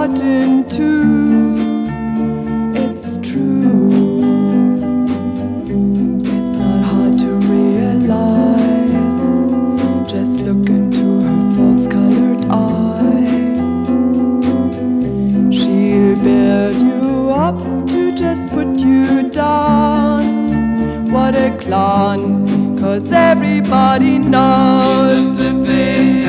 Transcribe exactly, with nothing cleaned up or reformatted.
heart in two. It's true. It's not hard to realize. Just look into her false-colored eyes. She'll build you up to just put you down. What a clown, 'cause everybody knows She's just a fake